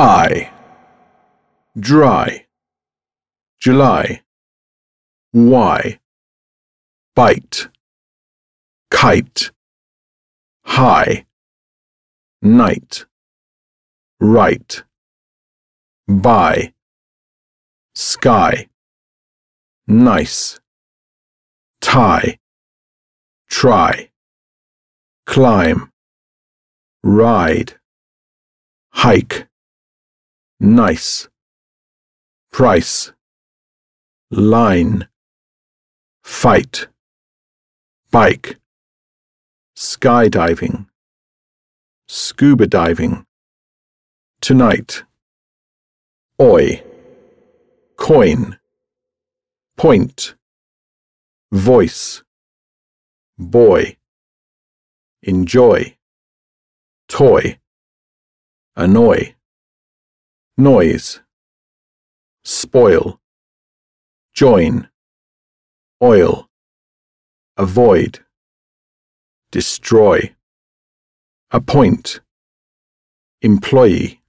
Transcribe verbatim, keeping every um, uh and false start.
I, dry, July. Y, bite, kite, high, night, right, by, sky, nice, tie, try, climb, ride, hike, nice, price, line, fight, bike, skydiving, scuba diving, tonight, oi, coin, point, voice, boy, enjoy, toy, annoy, noise, spoil, join, oil, avoid, destroy, appoint, employee,